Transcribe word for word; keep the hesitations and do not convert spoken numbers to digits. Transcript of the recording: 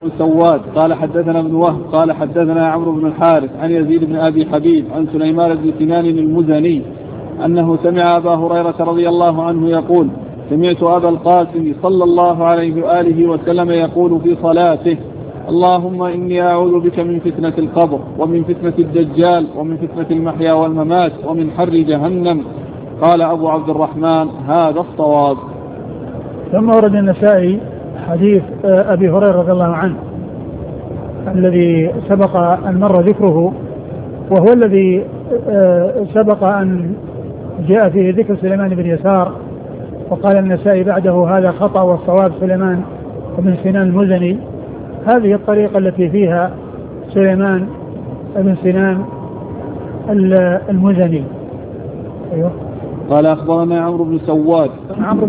سواد قال حدثنا ابن وهب قال حدثنا عمرو بن الحارث عن يزيد بن أبي حبيب عن سليمان بن سنان المزني أنه سمع أبا هريرة رضي الله عنه يقول سمعت أبا القاسم صلى الله عليه وآله وسلم يقول في صلاته اللهم إني أعوذ بك من فتنة القبر ومن فتنة الدجال ومن فتنة المحيا والممات ومن حر جهنم. قال أبو عبد الرحمن هذا الصواب. ثم ورد النسائي حديث أبي هريرة رضي الله عنه الذي سبق أن مر ذكره، وهو الذي سبق أن جاء فيه ذكر سليمان بن يسار، وقال النسائي بعده هذا خطأ والصواب سليمان بن سنان المزني. هذه الطريقة التي فيها سليمان بن سنان المزني. أيوه. قال أخبرنا عمرو بن سواد.